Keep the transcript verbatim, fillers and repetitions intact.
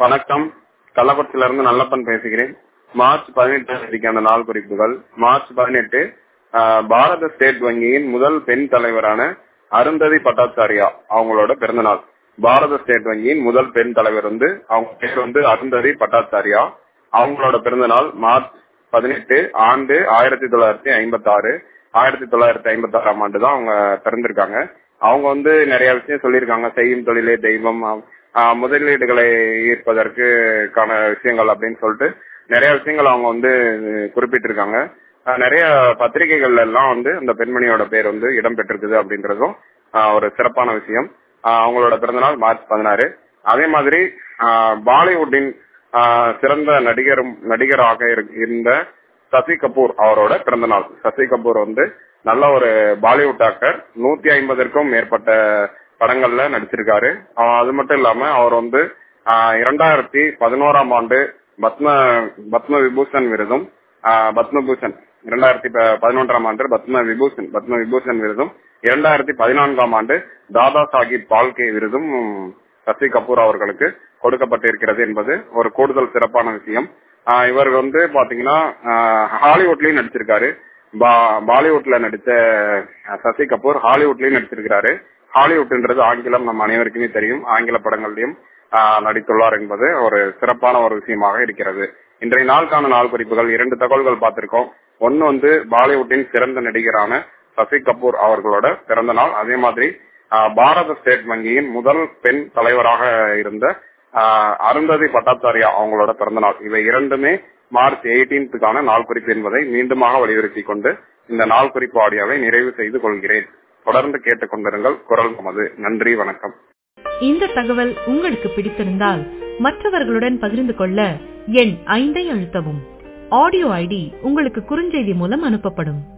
வணக்கம். கள்ளக்குறிச்சியிலிருந்து நல்லப்பன் பேசுகிறேன். மார்ச் பதினெட்டாம் தேதிக்கான நாள் குறிப்புகள். மார்ச் பதினெட்டு ஆஹ், பாரத ஸ்டேட் வங்கியின் முதல் பெண் தலைவரான அருந்ததி பட்டாச்சாரியா அவங்களோட பிறந்த நாள். பாரத ஸ்டேட் வங்கியின் முதல் பெண் தலைவர் வந்து அவங்க பேர் வந்து அருந்ததி பட்டாச்சாரியா. அவங்களோட பிறந்த நாள் மார்ச் பதினெட்டு, ஆண்டு ஆயிரத்தி தொள்ளாயிரத்தி ஐம்பத்தி ஆறு ஆயிரத்தி தொள்ளாயிரத்தி ஐம்பத்தி ஆறாம் ஆண்டு தான் அவங்க பிறந்திருக்காங்க. அவங்க வந்து நிறைய விஷயம் சொல்லியிருக்காங்க. செய்யும் தொழிலே தெய்வம், ஆஹ், முதலீடுகளை ஈர்ப்பதற்கான விஷயங்கள் அப்படின்னு சொல்லிட்டு நிறைய விஷயங்கள் அவங்க வந்து குறிப்பிட்டிருக்காங்க. ஆஹ், நிறைய பத்திரிகைகள்ல எல்லாம் வந்து அந்த பெண்மணியோட பேர் வந்து இடம்பெற்றிருக்குது அப்படின்றதும் ஆஹ், ஒரு சிறப்பான விஷயம். ஆஹ், அவங்களோட பிறந்தநாள் மார்ச் பதினாறு. அதே மாதிரி ஆஹ், பாலிவுட்டின் ஆஹ், சிறந்த நடிகரும் நடிகராக இரு- இருந்த சசி கபூர் அவரோட பிறந்த நாள். சசி கபூர் வந்து நல்ல ஒரு பாலிவுட் ஆக்டர். நூத்தி ஐம்பதற்கும் மேற்பட்ட படங்கள்ல நடிச்சிருக்காரு. ஆஹ், அது மட்டும் இல்லாம அவர் வந்து ஆஹ், இரண்டாயிரத்தி பதினோராம் ஆண்டு பத்ம பத்ம விபூஷன் விருதும் ஆஹ், பத்மபூஷன் இரண்டாயிரத்தி ப- பதினொன்றாம் ஆண்டு பத்ம விபூஷன் பத்ம விபூஷன் விருதும் இரண்டாயிரத்தி பதினான்காம் ஆண்டு தாதா சாஹிப் பால்கே விருதும் சசி கபூர் அவர்களுக்கு கொடுக்கப்பட்டிருக்கிறது என்பது ஒரு கூடுதல் சிறப்பான விஷயம். ஆஹ், இவர் வந்து பாத்தீங்கன்னா ஆஹ், ஹாலிவுட்லயும் நடிச்சிருக்காரு. பா- பாலிவுட்ல நடித்த அஹ், சசி கபூர் ஹாலிவுட்லயும் நடிச்சிருக்கிறாரு. ஹாலிவுட்ன்றது ஆங்கிலம் நம்ம அனைவருக்குமே தெரியும். ஆங்கில படங்கள்லயும் ஆஹ், நடித்துள்ளார் என்பது ஒரு சிறப்பான ஒரு விஷயமாக இருக்கிறது. இன்றைய நாளுக்கான நாள் குறிப்புகள் இரண்டு தகவல்கள் பார்த்திருக்கோம். ஒன்னு வந்து பாலிவுட்டின் சிறந்த நடிகரான சசி கபூர் அவர்களோட பிறந்த நாள். அதே மாதிரி ஆஹ், பாரத ஸ்டேட் வங்கியின் முதல் பெண் தலைவராக இருந்த ஆஹ், அருந்ததி பட்டாச்சாரியா அவங்களோட பிறந்த நாள். இவை இரண்டுமே மார்ச் எயிட்டீன்த்துக்கான நாள் குறிப்பு என்பதை மீண்டுமாக வலியுறுத்தி கொண்டு இந்த நாள் குறிப்பு ஆடியோவை நிறைவு செய்து கொள்கிறேன். தொடர்ந்து கேட்டுக் கொண்டிருங்கள் குரல் நமது. நன்றி, வணக்கம். இந்த தகவல் உங்களுக்கு பிடித்திருந்தால் மற்றவர்களுடன் பகிர்ந்து கொள்ள எண் ஐந்தை அழுத்தவும். ஆடியோ ஐடி உங்களுக்கு குறுஞ்செய்தி மூலம் அனுப்பப்படும்.